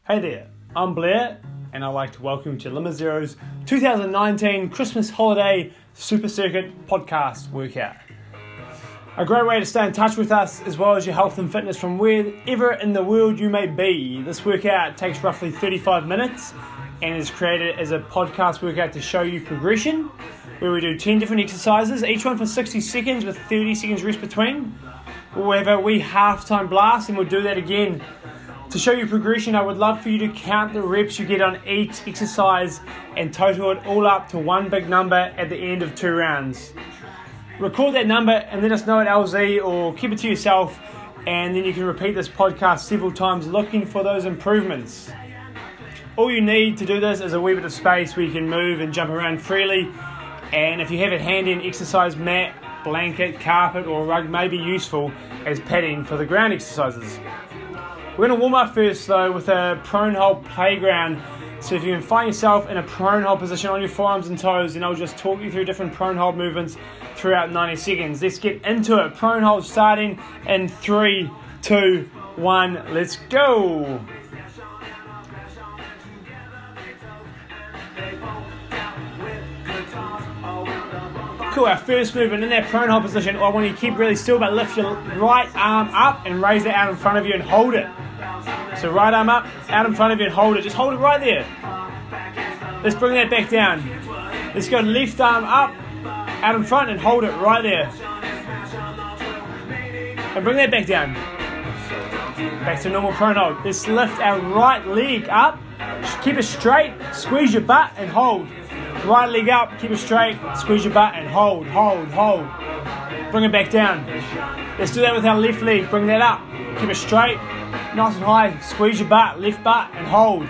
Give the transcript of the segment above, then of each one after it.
Hey there, I'm Blair, and I'd like to welcome you to Limit Zero's 2019 Christmas Holiday Super Circuit podcast workout. A great way to stay in touch with us as well as your health and fitness from wherever in the world you may be. This workout takes roughly 35 minutes and is created as a podcast workout to show you progression, where we do 10 different exercises, each one for 60 seconds with 30 seconds rest between. We'll have a wee halftime blast and we'll do that again. To show you progression, I would love for you to count the reps you get on each exercise and total it all up to one big number at the end of 2 rounds. Record that number and let us know at LZ or keep it to yourself, and then you can repeat this podcast several times looking for those improvements. All you need to do this is a wee bit of space where you can move and jump around freely, and if you have it handy, an exercise mat, blanket, carpet or rug may be useful as padding for the ground exercises. We're going to warm up first though with a prone hold playground. So if you can find yourself in a prone hold position on your forearms and toes, then I'll just talk you through different prone hold movements throughout 90 seconds. Let's get into it. Prone hold starting in 3, 2, 1, let's go. Cool, our first movement in that prone hold position, I want you to keep really still, but lift your right arm up and raise it out in front of you and hold it. So right arm up, out in front of you and hold it. Just hold it right there. Let's bring that back down. Let's go left arm up, out in front and hold it right there. And bring that back down. Back to normal prone hold. Let's lift our right leg up. Keep it straight, squeeze your butt and hold. Right leg up, keep it straight, squeeze your butt and hold, hold, hold. Bring it back down. Let's do that with our left leg. Bring that up, keep it straight, nice and high, squeeze your butt, left butt and hold.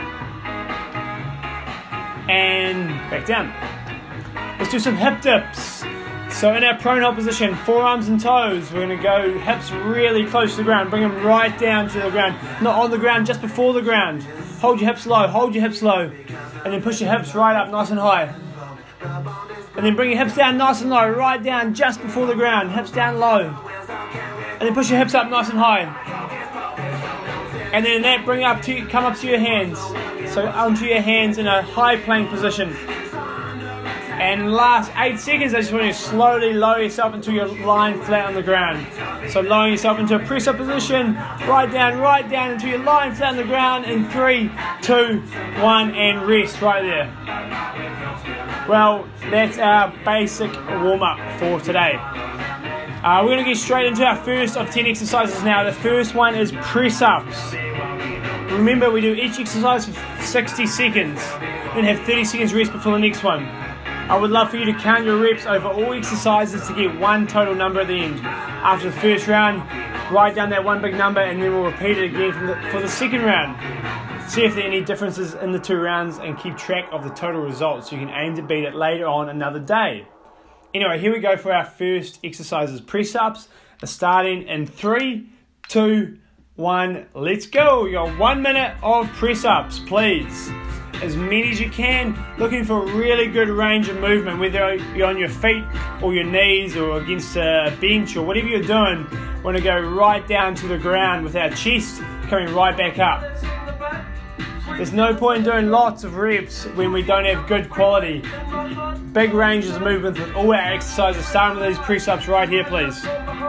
And back down. Let's do some hip dips. So in our prone hold position, forearms and toes, we're going to go hips really close to the ground. Bring them right down to the ground, not on the ground, just before the ground. Hold your hips low, hold your hips low. And then push your hips right up nice and high. And then bring your hips down nice and low, right down just before the ground, hips down low. And then push your hips up nice and high. And then that come up to your hands. So onto your hands in a high plank position. And in the last 8 seconds, I just want you to slowly lower yourself until you're lying flat on the ground. So lowering yourself into a press-up position, right down until you're lying flat on the ground in 3, 2, 1, and rest right there. Well, that's our basic warm-up for today. We're going to get straight into our first of 10 exercises now. The first one is press-ups. Remember, we do each exercise for 60 seconds, then have 30 seconds rest before the next one. I would love for you to count your reps over all exercises to get one total number at the end. After the first round, write down that one big number and then we'll repeat it again for the second round. See if there are any differences in the 2 rounds and keep track of the total results so you can aim to beat it later on another day. Anyway, here we go for our first exercises. Press-ups are starting in 3, 2, 1, let's go. You got 1 minute of press-ups, please. As many as you can, looking for a really good range of movement, whether you're on your feet or your knees or against a bench or whatever you're doing. We want to go right down to the ground with our chest coming right back up. There's no point in doing lots of reps when we don't have good quality. Big ranges of movement with all our exercises, starting with these press-ups right here, please.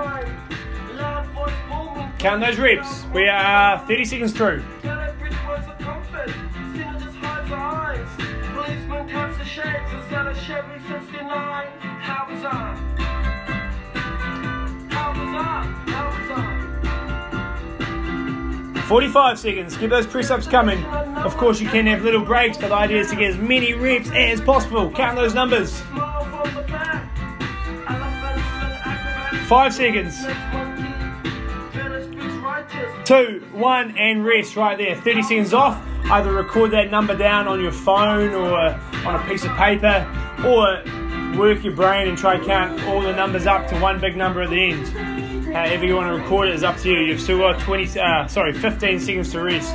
Count those reps. We are 30 seconds through. 45 seconds. Keep those press-ups coming. Of course, you can have little breaks, but the idea is to get as many reps as possible. Count those numbers. 5 seconds. 2, 1, and rest right there. 30 seconds off. Either record that number down on your phone or on a piece of paper, or work your brain and try to count all the numbers up to one big number at the end. However you want to record it is up to you. You've still got 15 seconds to rest.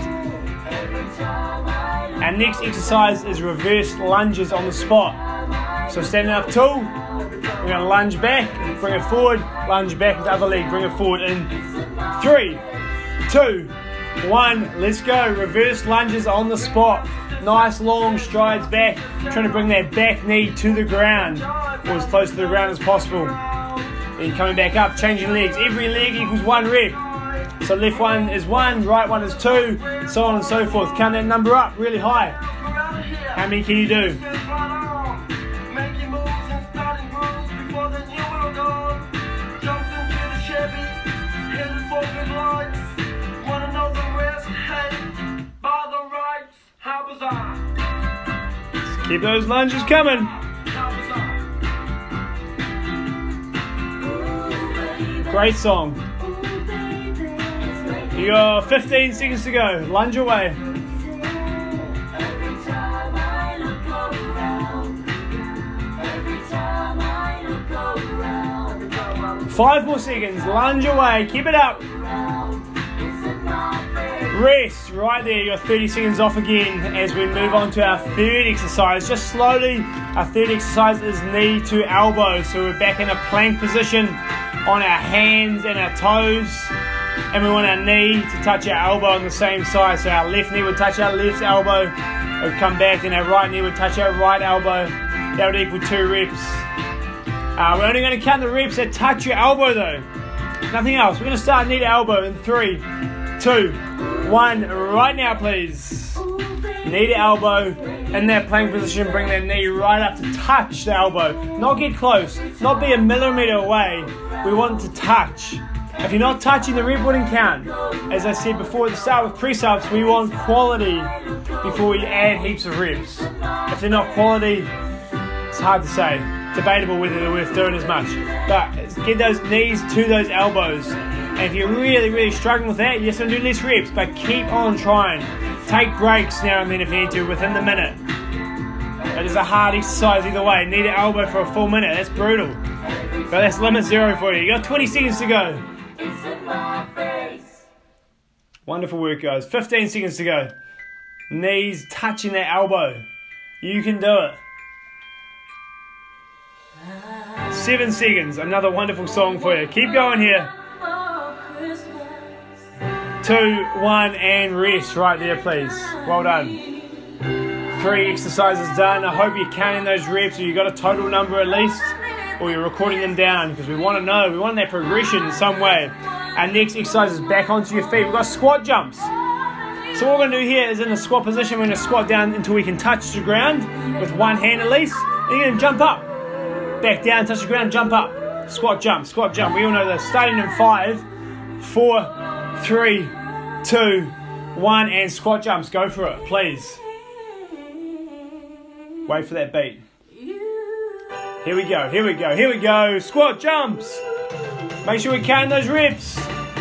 Our next exercise is reverse lunges on the spot. So standing up tall, we're going to lunge back, bring it forward, lunge back with the other leg, bring it forward in 3, 2, 1. Let's go. Reverse lunges on the spot. Nice long strides back, trying to bring that back knee to the ground, or as close to the ground as possible. Then coming back up, changing legs. Every leg equals 1 rep. So left one is 1, right one is 2, and so on and so forth. Count that number up really high. How many can you do? Keep those lunges coming. Great song. You got 15 seconds to go. Lunge away. Five more seconds. Lunge away. Keep it up. Rest right there. You're 30 seconds off again as we move on to our third exercise. Just slowly, our third exercise is knee to elbow. So we're back in a plank position on our hands and our toes. And we want our knee to touch our elbow on the same side. So our left knee would touch our left elbow. It would come back, and our right knee would touch our right elbow. That would equal 2 reps. We're only going to count the reps that touch your elbow though. Nothing else. We're going to start knee to elbow in 3, 2, 1. Right now, please. Knee to elbow. In that plank position, bring that knee right up to touch the elbow. Not get close. Not be a millimeter away. We want to touch. If you're not touching, the rep wouldn't count. As I said before, to start with press-ups, we want quality before we add heaps of reps. If they're not quality, it's hard to say. Debatable whether they're worth doing as much. But get those knees to those elbows. And if you're really, really struggling with that, you're just going to do less reps, but keep on trying. Take breaks now and then if you need to, within the minute. It is a hard exercise either way. Knee to elbow for a full minute, that's brutal. But that's limit 0 for you. You got 20 seconds to go. Wonderful work, guys. 15 seconds to go. Knees touching that elbow. You can do it. 7 seconds. Another wonderful song for you. Keep going here. 2, 1, and rest right there, please. Well done. 3 exercises done. I hope you're counting those reps, or you got a total number at least, or you're recording them down, because we want to know. We want that progression in some way. Our next exercise is back onto your feet. We've got squat jumps. So what we're going to do here is in a squat position, we're going to squat down until we can touch the ground with one hand at least. And you're going to jump up. Back down, touch the ground, jump up. Squat jump, squat jump. We all know this. Starting in 5, 4, 3, 2, 1, and squat jumps. Go for it, please. Wait for that beat. Here we go, here we go, here we go. Squat jumps. Make sure we're counting those reps.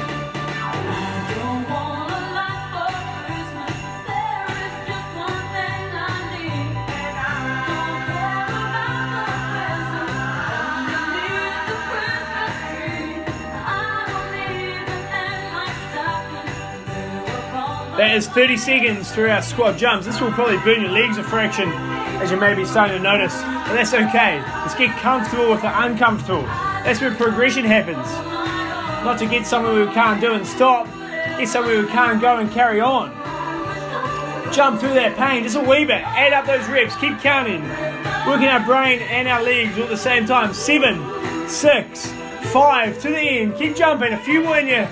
That is 30 seconds through our squat jumps. This will probably burn your legs a fraction, as you may be starting to notice. But that's okay. Let's get comfortable with the uncomfortable. That's where progression happens. Not to get somewhere we can't do and stop. Get somewhere we can't go and carry on. Jump through that pain just a wee bit. Add up those reps. Keep counting. Working our brain and our legs all at the same time. 7, 6, 5 to the end. Keep jumping. A few more in you.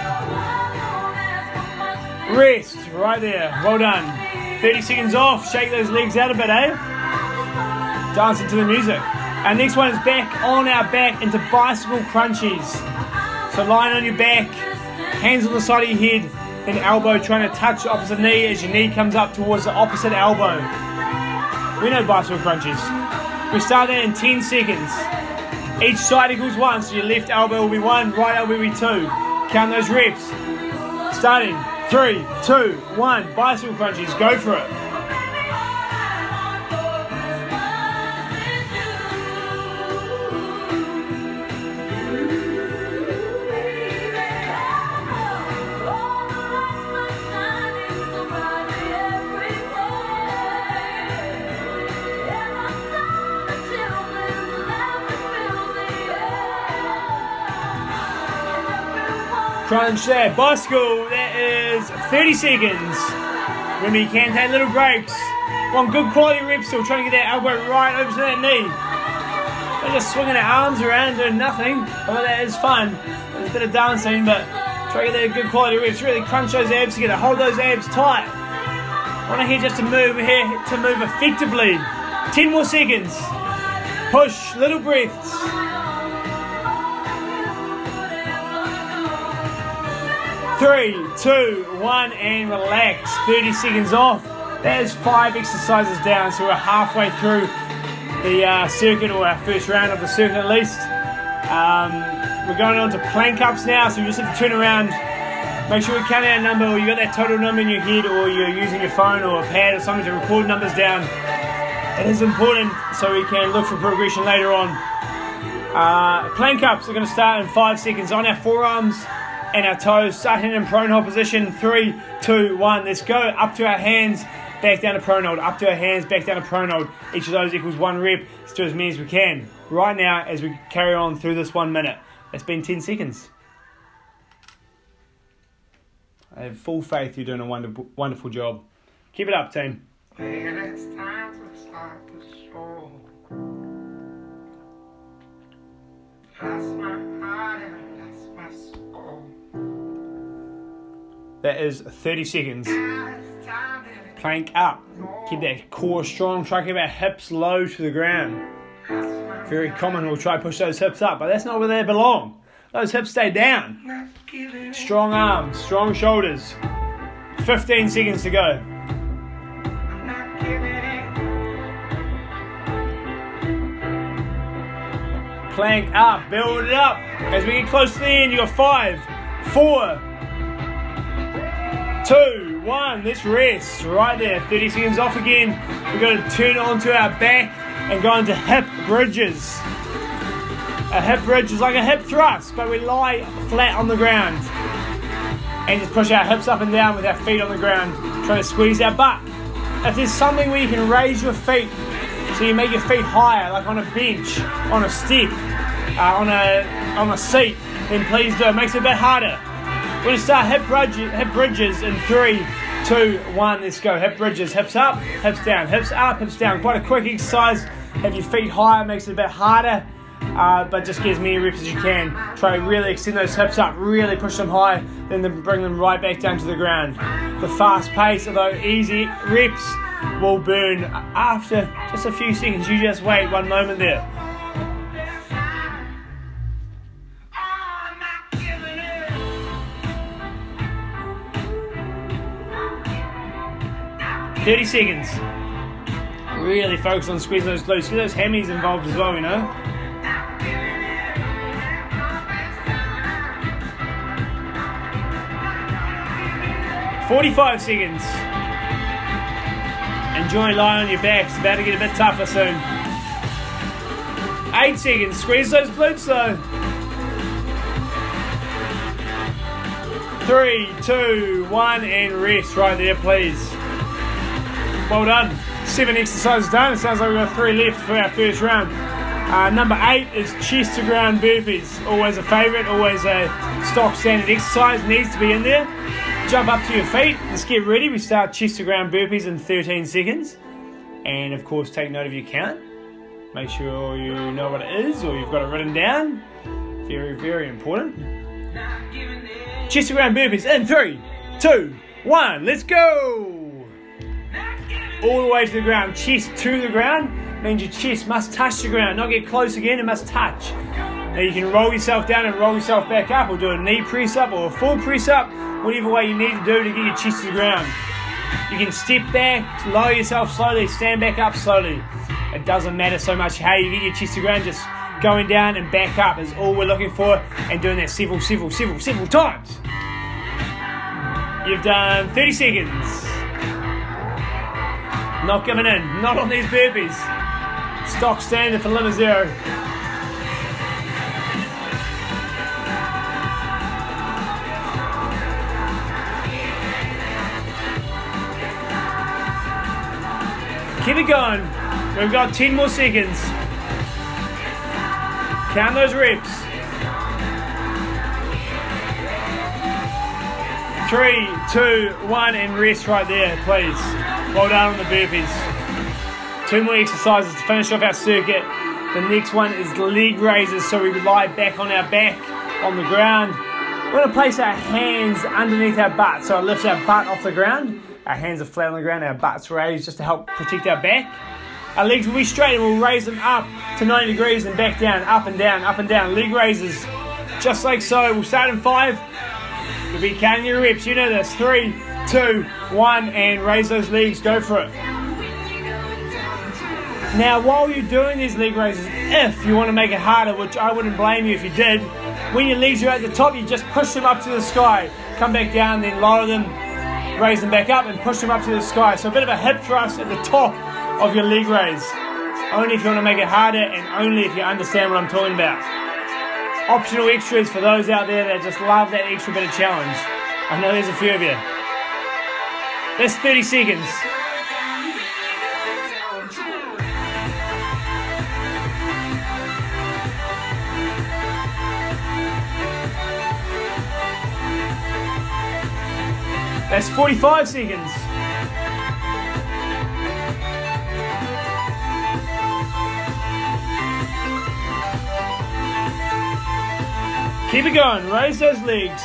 Rest right there. Well done. 30 seconds off. Shake those legs out a bit, eh? Dancing to the music. Our next one is back on our back into bicycle crunchies. So lying on your back, hands on the side of your head, and elbow trying to touch the opposite knee as your knee comes up towards the opposite elbow. We know bicycle crunchies. We start that in 10 seconds. Each side equals 1, so your left elbow will be 1, right elbow will be 2. Count those reps. Starting 3, 2, 1. Bicycle crunchies. Go for it. Crunch there. Bicycle. That is 30 seconds. Remember, you can take little breaks. One good quality rep still, trying to get that elbow right over to that knee. They're just swinging their arms around, doing nothing. Although that is fun. There's a bit of dancing, but try to get that good quality reps. Really crunch those abs together. Hold those abs tight. I want to hear just to move here, to move effectively. 10 more seconds. Push, little breaths. 3, 2, 1, and relax. 30 seconds off. That is 5 exercises down, so we're halfway through the circuit, or our first round of the circuit at least. We're going on to plank ups now, so you just have to turn around. Make sure we count our number, or you got that total number in your head, or you're using your phone or a pad or something to record numbers down. It is important so we can look for progression later on. Plank ups are going to start in 5 seconds on our forearms and our toes, starting in prone hold position. 3, 2, 1, let's go. Up to our hands, back down to prone hold. Up to our hands, back down to prone hold. Each of those equals 1 rep. Let's do as many as we can. Right now, as we carry on through this 1 minute. It's been 10 seconds. I have full faith you're doing a wonderful job. Keep it up, team. It's time to start the show. Lost my heart and lost my soul. That is 30 seconds. Plank up. Keep that core strong. Try to keep our hips low to the ground. Very common, we'll try to push those hips up, but that's not where they belong. Those hips stay down. Strong arms, strong shoulders. 15 seconds to go. Plank up, build it up. As we get close to the end, you got 5, 4, 2, 1. Let's rest right there. 30 seconds off again. We're going to turn onto our back and go into hip bridges. A hip bridge is like a hip thrust, but we lie flat on the ground and just push our hips up and down with our feet on the ground, trying to squeeze our butt. If there's something where you can raise your feet, so you make your feet higher, like on a bench, on a step, on a seat, then please do. It makes it a bit harder. We're going to start hip bridges in 3, 2, 1. Let's go. Hip bridges, hips up, hips down, hips up, hips down. Quite a quick exercise. Have your feet higher, makes it a bit harder. But just get as many reps as you can. Try to really extend those hips up, really push them high, then bring them right back down to the ground. The fast pace, although easy reps, will burn after just a few seconds. You just wait 1 moment there. "30 seconds. Really focus on squeezing those glutes. Get those hammies involved as well, you know. 45 seconds. Enjoy lying on your back. It's about to get a bit tougher soon. 8 seconds. Squeeze those glutes though. 3, 2, 1, and rest right there, please. Well done. 7 exercises done. It sounds like we've got 3 left for our first round. Number 8 is chest to ground burpees. Always a favourite, always a stock standard exercise. Needs to be in there. Jump up to your feet. Let's get ready. We start chest to ground burpees in 13 seconds. And of course, take note of your count. Make sure you know what it is or you've got it written down. Very, very important. Chest to ground burpees in 3, 2, 1. Let's go. All the way to the ground. Chest to the ground means your chest must touch the ground. Not get close again, it must touch. Now you can roll yourself down and roll yourself back up, or do a knee press up or a full press up, whatever way you need to do to get your chest to the ground. You can step back, lower yourself slowly, stand back up slowly. It doesn't matter so much how you get your chest to the ground, just going down and back up is all we're looking for, and doing that several times. You've done 30 seconds. Not giving in, not on these burpees. Stock standard for limit 0. Keep it going. We've got 10 more seconds. Count those reps. 3, 2, 1, and rest right there, please. Well done on the burpees. 2 more exercises to finish off our circuit. The next one is leg raises, so we lie back on our back on the ground. We're going to place our hands underneath our butt, so it lifts our butt off the ground. Our hands are flat on the ground, our butts raised just to help protect our back. Our legs will be straight and we'll raise them up to 90 degrees and back down, up and down, up and down. Leg raises, just like so. We'll start in 5. You'll be counting your reps, you know this. 3, 2, 1, and raise those legs, go for it. Now, while you're doing these leg raises, if you want to make it harder, which I wouldn't blame you if you did, when your legs are at the top, you just push them up to the sky. Come back down, then lower them, raise them back up, and push them up to the sky. So a bit of a hip thrust at the top of your leg raise. Only if you want to make it harder, and only if you understand what I'm talking about. Optional extras for those out there that just love that extra bit of challenge. I know there's a few of you. That's 30 seconds. That's 45 seconds. Keep it going, raise those legs.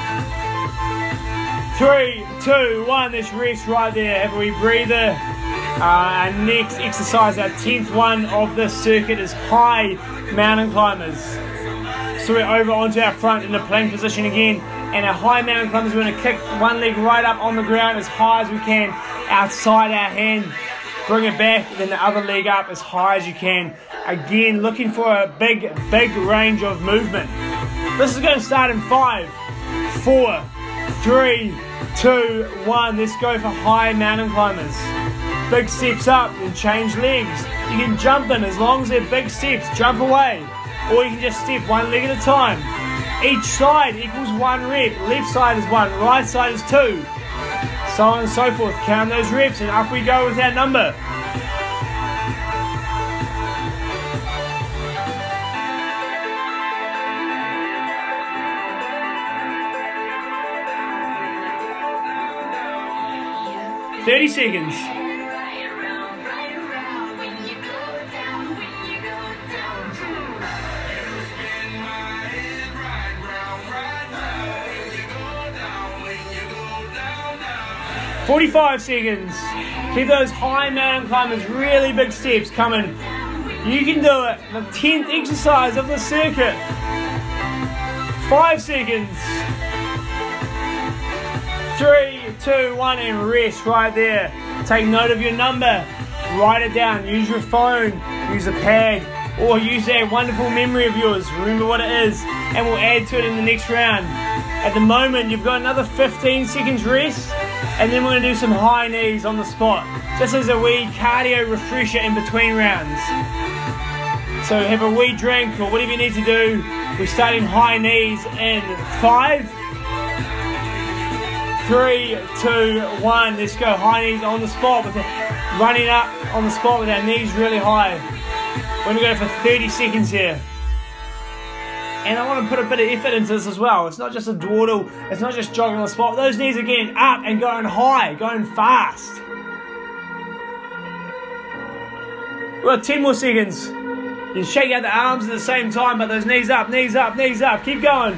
3, 2, 1, let's rest right there. Have a wee breather. Our next exercise, our 10th one of this circuit, is high mountain climbers. So we're over onto our front in the plank position again. And our high mountain climbers, we're going to kick one leg right up on the ground as high as we can, outside our hand. Bring it back, then the other leg up as high as you can. Again, looking for a big range of movement. This is going to start in 5, 4, 3, 2, 1. Let's go for high mountain climbers. Big steps up and change legs. You can jump them as long as they're big steps. Jump away. Or you can just step one leg at a time. Each side equals 1 rep. Left side is 1, right side is 2. So on and so forth. Count those reps and up we go with our number. "30 seconds. "45 seconds. Keep those high mountain climbers, really big steps coming. You can do it. The 10th exercise of the circuit. 5 seconds. 3, 2, 1, and rest right there. Take note of your number. Write it down. Use your phone. Use a pad. Or use that wonderful memory of yours. Remember what it is. And we'll add to it in the next round. At the moment, you've got another 15 seconds rest. And then we're going to do some high knees on the spot. Just as a wee cardio refresher in between rounds. So have a wee drink or whatever you need to do. We're starting high knees in 5, 3, 2, 1. Let's go high knees on the spot. Running up on the spot with our knees really high. We're going to go for 30 seconds here. And I want to put a bit of effort into this as well. It's not just a dawdle. It's not just jogging on the spot. Those knees are getting up and going high, going fast. We've got 10 more seconds. You shake out the arms at the same time, but those knees up, knees up, knees up. Keep going.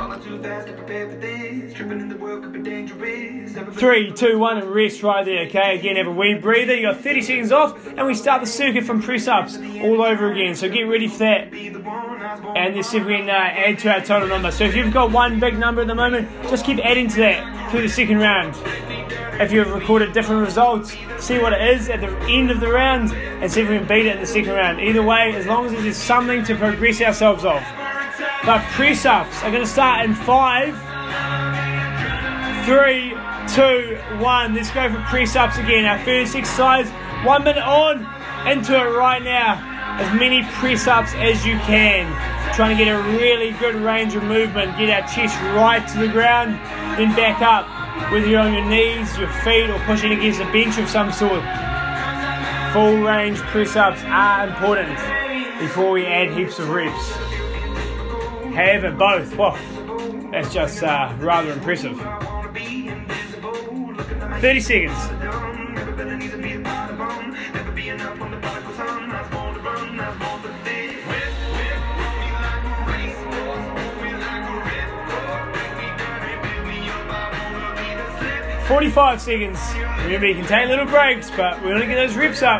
3, 2, 1, and rest right there, okay? Again, have a wee breather. You got 30 seconds off, and we start the circuit from press-ups all over again. So get ready for that. And let's see if we can add to our total number. So if you've got one big number at the moment, just keep adding to that through the second round. If you've recorded different results, see what it is at the end of the round, and see if we can beat it in the second round. Either way, as long as there's something to progress ourselves off. But press-ups are going to start in 5, 3, 2, 1. Let's go for press-ups again. Our first exercise, 1 minute on, into it right now. As many press-ups as you can. Trying to get a really good range of movement. Get our chest right to the ground, then back up. Whether you're on your knees, your feet, or pushing against a bench of some sort. Full range press-ups are important before we add heaps of reps. However, both, whoa, that's just rather impressive. 30 seconds. "45 seconds. Remember, you can take little breaks, but we want to get those reps up.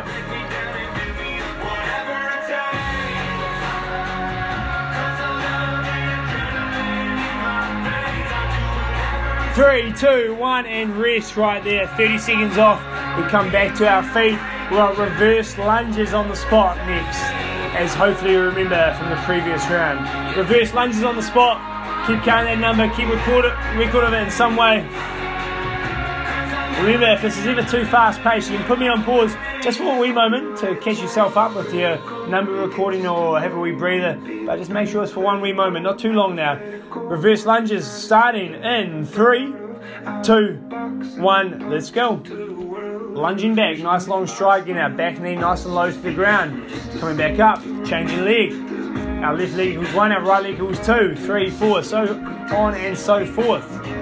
Three, two, one, and rest right there. 30 seconds off. We come back to our feet. We've got reverse lunges on the spot next, as hopefully you remember from the previous round. Reverse lunges on the spot. Keep counting that number. Keep record of it in some way. Remember, if this is ever too fast paced, you can put me on pause just for a wee moment to catch yourself up with your number recording or have a wee breather. But just make sure it's for one wee moment, not too long now. Reverse lunges starting in 3, 2, 1, let's go. Lunging back, nice long strike, getting our back knee nice and low to the ground. Coming back up, changing leg. Our left leg equals 1, our right leg equals 2, 3, 4, so on and so forth.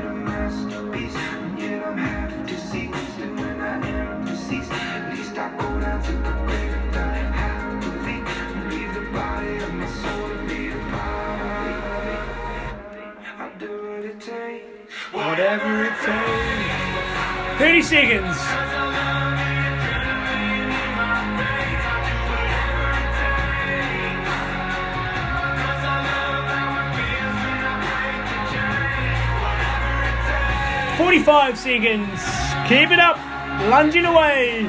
Whatever it takes. 30 seconds. "45 seconds. Keep it up. Lunging away.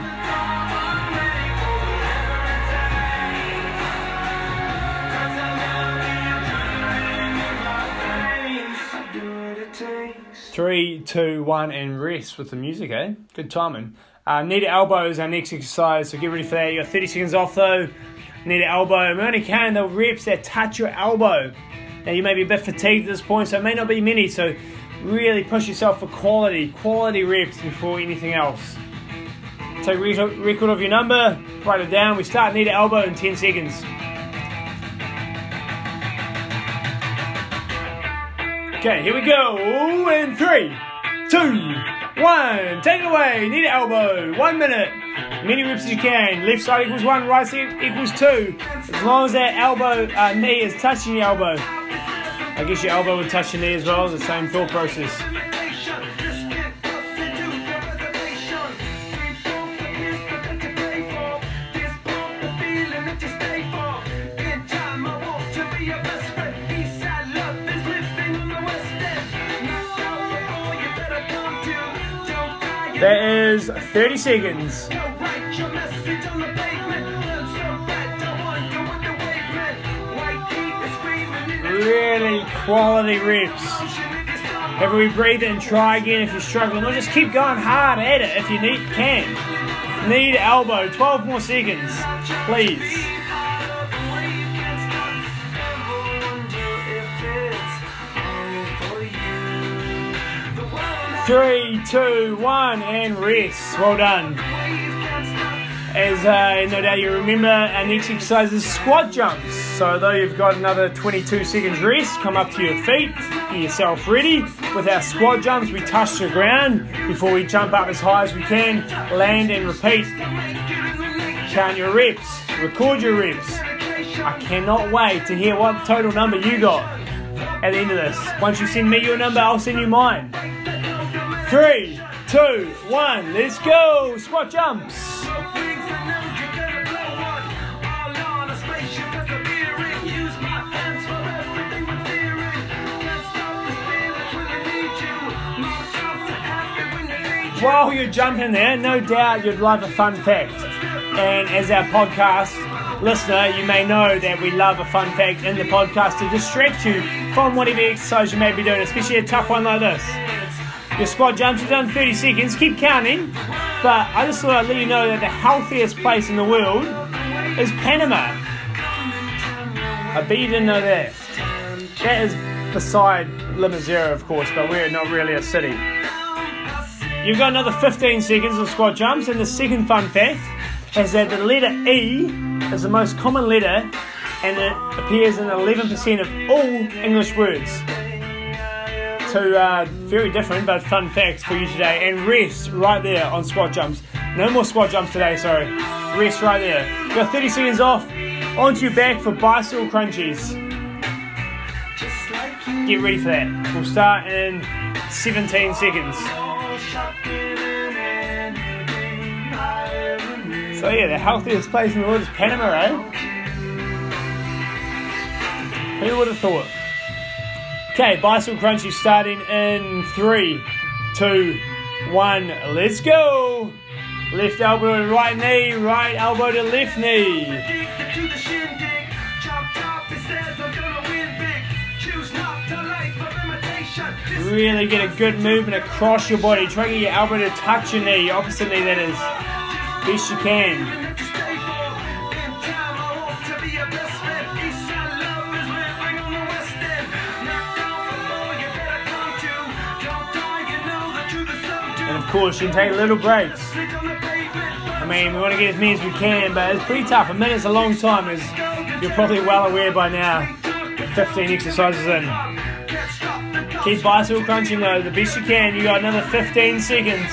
Three, two, one, and rest with the music, eh? Good timing. Knee to elbow is our next exercise, so get ready for that. You got 30 seconds off though. Knee to elbow. We only count the reps that touch your elbow. Now you may be a bit fatigued at this point, so it may not be many, so really push yourself for quality reps before anything else. Take record of your number, write it down. We start knee to elbow in 10 seconds. Okay, here we go. In 3, 2, 1. Take it away. Knee to elbow. 1 minute. Many reps as you can. Left side equals 1. Right side equals 2. As long as that knee is touching your elbow. I guess your elbow would touch your knee as well. The same thought process. That is 30 seconds. Really quality reps. Have we breathe and try again if you're struggling, or just keep going hard at it if you can. Knee to elbow, 12 more seconds, please. 3, 2, 1, and rest. Well done. As no doubt you remember, our next exercise is squat jumps. So although you've got another 22 seconds rest, come up to your feet, get yourself ready. With our squat jumps, we touch the ground before we jump up as high as we can, land and repeat. Count your reps, record your reps. I cannot wait to hear what total number you got at the end of this. Once you send me your number, I'll send you mine. 3, 2, 1, let's go! Squat jumps! While you're jumping there, no doubt you'd love a fun fact. And as our podcast listener, you may know that we love a fun fact in the podcast to distract you from whatever exercise you may be doing, especially a tough one like this. Your squat jumps, you've done 30 seconds, keep counting, but I just thought I'd let you know that the healthiest place in the world is Panama. I bet you didn't know that. That is beside Lima Zero, of course, but we're not really a city. You've got another 15 seconds of squat jumps, and the second fun fact is that the letter E is the most common letter, and it appears in 11% of all English words. two very different but fun facts for you today. And rest right there on squat jumps. No more squat jumps today, sorry. Rest right there. You've got 30 seconds off. Onto your back for bicycle crunchies. Get ready for that. We'll start in 17 seconds. So yeah, the healthiest place in the world is Panama, eh? Who would have thought? Okay, bicycle crunchies starting in 3, 2, 1. Let's go! Left elbow to right knee, right elbow to left knee. Really get a good movement across your body. Try to get your elbow to touch your knee, opposite knee that is, best you can. And of course, you can take little breaks. I mean, we want to get as many as we can, but it's pretty tough. A minute's a long time, as you're probably well aware by now. 15 exercises in. Keep bicycle crunching though, the best you can. You got another 15 seconds.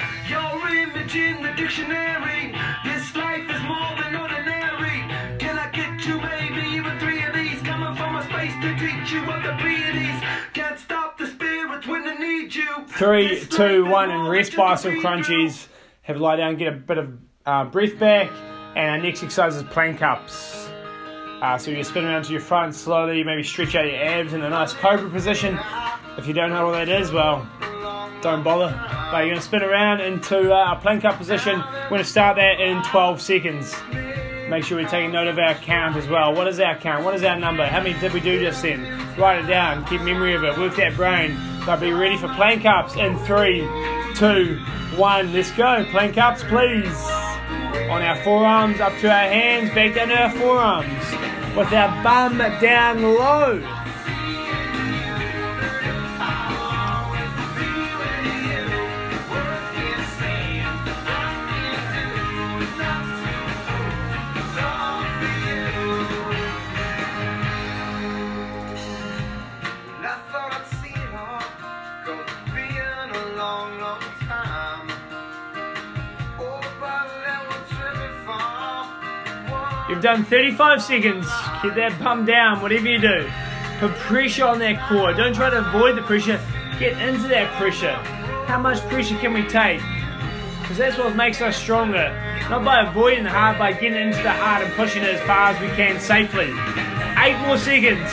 Three, 2, 1, and rest bicycle crunchies. Have a lie down, get a bit of breath back, and our next exercise is plank ups. So you spin around to your front slowly, maybe stretch out your abs in a nice cobra position. If you don't know what that is, well, don't bother. But you're going to spin around into a plank up position. We're going to start that in 12 seconds. Make sure we're taking note of our count as well. What is our count? What is our number? How many did we do just then? Write it down, keep memory of it, work that brain. But be ready for plank ups in 3, 2, 1. Let's go. Plank ups, please. On our forearms, up to our hands, back down to our forearms. With our bum down low. You've done 35 seconds. Keep that bum down, whatever you do. Put pressure on that core. Don't try to avoid the pressure. Get into that pressure. How much pressure can we take? Because that's what makes us stronger. Not by avoiding the heart, by getting into the heart and pushing it as far as we can safely. 8 more seconds.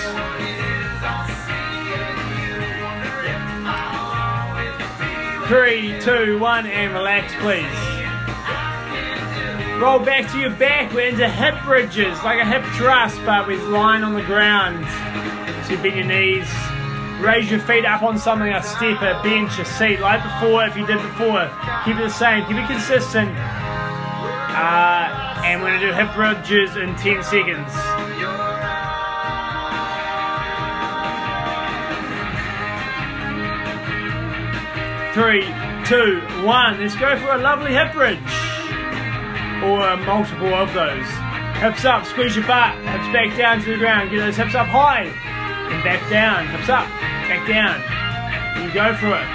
Three, 2, 1, and relax, please. Roll back to your back. We're into hip bridges, like a hip thrust, but with lying on the ground. So you bend your knees. Raise your feet up on something, a step, a bench, a seat, like before, if you did before. Keep it the same, keep it consistent. And we're going to do hip bridges in 10 seconds. Three, 2, 1. Let's go for a lovely hip bridge. Or multiple of those. Hips up, squeeze your butt, hips back down to the ground. Get those hips up high and back down. Hips up, back down. You go for it.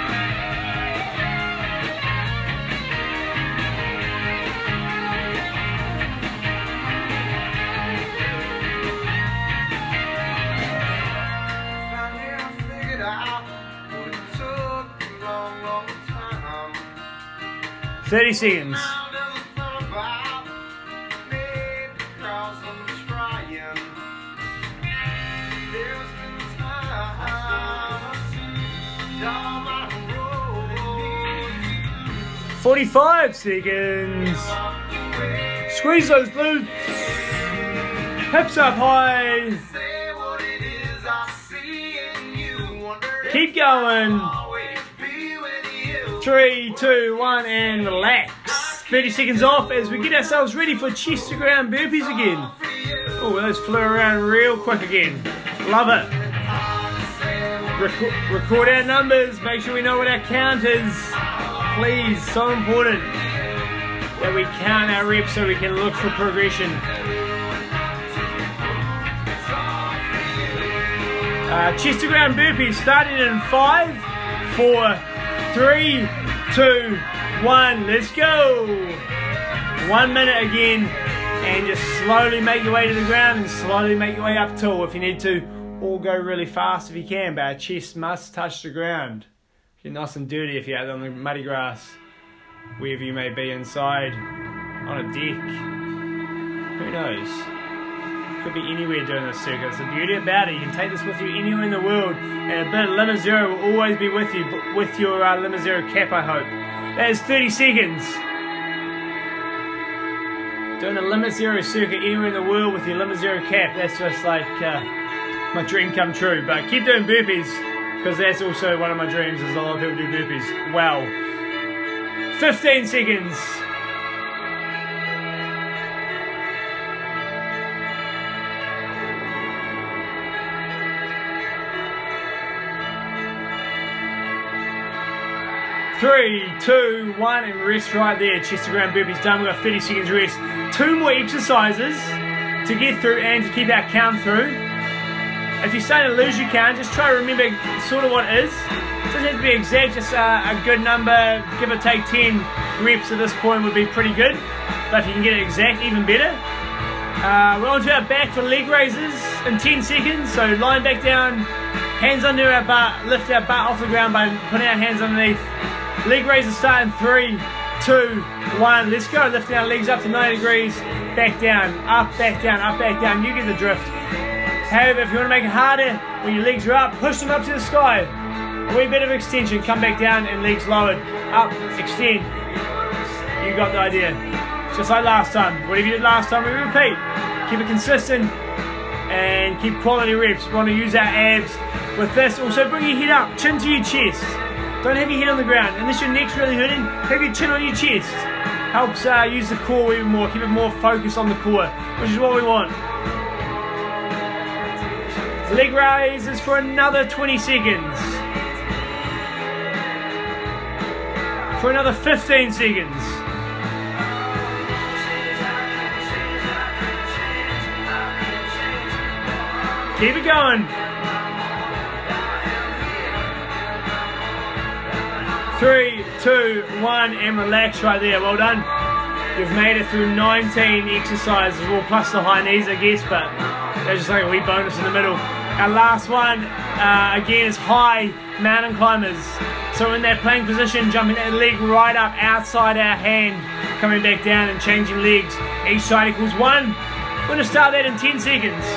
Finally, 30 seconds. – 45 seconds. Squeeze those glutes. Hips up high. Keep going. 3, 2, 1, and relax. 30 seconds off as we get ourselves ready for chest to ground burpees again. Oh, those flew around real quick again. Love it. Record our numbers. Make sure we know what our count is. Please, so important that we count our reps so we can look for progression. Chest to ground burpees starting in 5, 4, 3, 2, 1. Let's go. 1 minute again, and just slowly make your way to the ground and slowly make your way up tall if you need to, or go really fast if you can, but our chest must touch the ground. Get nice and dirty if you're out on the muddy grass, wherever you may be, inside, on a deck, who knows. Could be anywhere doing this circuit. It's the beauty about it. You can take this with you anywhere in the world, and a bit of Limit Zero will always be with you, with your Limit Zero cap, I hope. That is 30 seconds. Doing a Limit Zero circuit anywhere in the world with your Limit Zero cap, that's just like my dream come true. But keep doing burpees, because that's also one of my dreams, is a lot of people do burpees. Wow. 15 seconds. Three, 2, 1, and rest right there. Chest to ground burpees done. We've got 30 seconds rest. 2 more exercises to get through and to keep our count through. If you're starting to lose your count, just try to remember sort of what it is. It doesn't have to be exact, just a good number, give or take 10 reps at this point would be pretty good. But if you can get it exact, even better. We're on to our back for leg raises in 10 seconds. So lying back down, hands under our butt, lift our butt off the ground by putting our hands underneath. Leg raises start in 3, 2, 1. Let's go. Lifting our legs up to 90 degrees. Back down, up, back down, up, back down. You get the drift. However, if you want to make it harder, when your legs are up, push them up to the sky. A wee bit of extension. Come back down and legs lowered. Up, extend. You got the idea. Just like last time. Whatever you did last time, we repeat. Keep it consistent and keep quality reps. We want to use our abs with this. Also, bring your head up, chin to your chest. Don't have your head on the ground. Unless your neck's really hurting, have your chin on your chest. Helps use the core even more, keep it more focused on the core, which is what we want. Leg raises for another 20 seconds. For another 15 seconds. Keep it going. 3, 2, 1, and relax right there. Well done. You've made it through 19 exercises, well, plus the high knees, I guess, but there's just like a wee bonus in the middle. Our last one, again, is high mountain climbers. So in that plank position, jumping that leg right up outside our hand, coming back down and changing legs. Each side equals 1. We're going to start that in 10 seconds.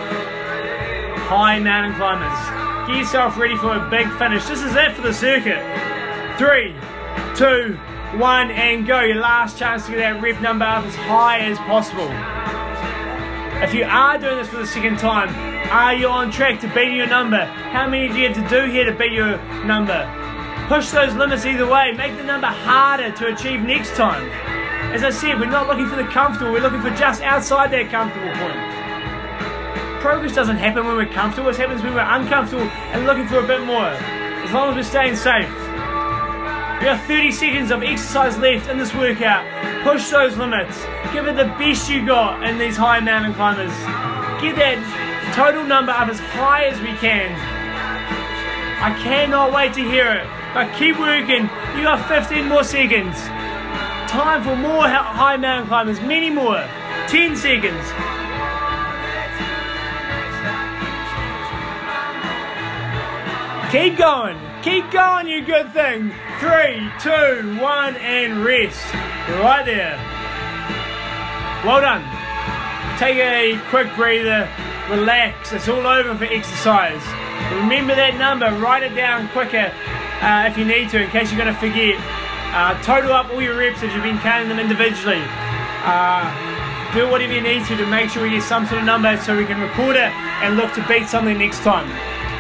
High mountain climbers. Get yourself ready for a big finish. This is it for the circuit. 3, 2, 1, and go. Your last chance to get that rep number up as high as possible. If you are doing this for the second time, are you on track to beating your number? How many do you have to do here to beat your number? Push those limits either way. Make the number harder to achieve next time. As I said, we're not looking for the comfortable. We're looking for just outside that comfortable point. Progress doesn't happen when we're comfortable. It happens when we're uncomfortable and looking for a bit more. As long as we're staying safe. We have 30 seconds of exercise left in this workout. Push those limits. Give it the best you got in these high mountain climbers. Get that total number up as high as we can. I cannot wait to hear it. But keep working. You got 15 more seconds. Time for more high mountain climbers. Many more. 10 seconds. Keep going. Keep going, you good thing. 3, 2, 1, and rest. Right there. Well done. Take a quick breather. Relax. It's all over for exercise. Remember that number. Write it down quicker if you need to, in case you're going to forget. Total up all your reps as you've been counting them individually. Do whatever you need to make sure we get some sort of number so we can record it and look to beat something next time.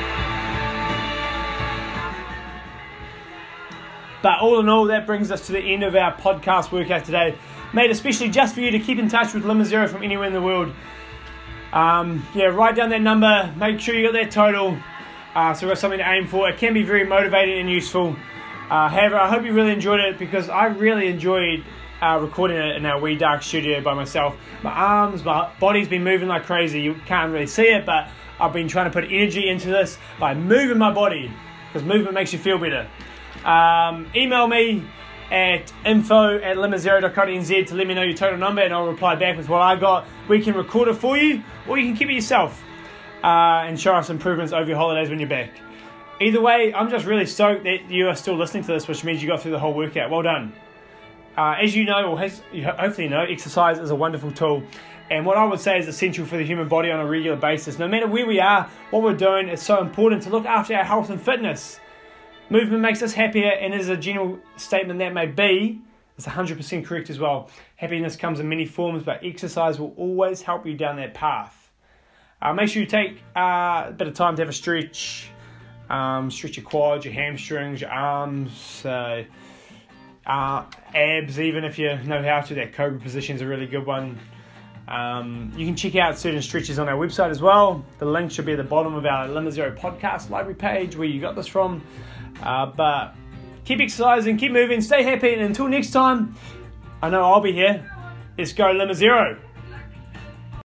But all in all, that brings us to the end of our podcast workout today, made especially just for you to keep in touch with Limit Zero from anywhere in the world. Write down that number, make sure you got that total, so we've got something to aim for. It can be very motivating and useful. However, I hope you really enjoyed it, because I really enjoyed recording it in our wee dark studio by myself. My arms, my body's been moving like crazy. You can't really see it, but I've been trying to put energy into this by moving my body, because movement makes you feel better. Email me at info@limit0.co.nz to let me know your total number, and I'll reply back with what I got. We can record it for you, or you can keep it yourself and show us improvements over your holidays when you're back. Either way, I'm just really stoked that you are still listening to this, which means you got through the whole workout. Well done. As you know, or you hopefully know, exercise is a wonderful tool, and what I would say is essential for the human body on a regular basis. No matter where we are, what we're doing, it's so important to look after our health and fitness. Movement makes us happier, and as a general statement that may be, it's 100% correct as well. Happiness comes in many forms, but exercise will always help you down that path. Make sure you take a bit of time to have a stretch. Stretch your quads, your hamstrings, your arms, abs, even if you know how to. That cobra position is a really good one. You can check out certain stretches on our website as well. The link should be at the bottom of our Limit Zero podcast library page where you got this from. But keep exercising, keep moving, stay happy, and until next time, I know I'll be here. Let's go Limit Zero.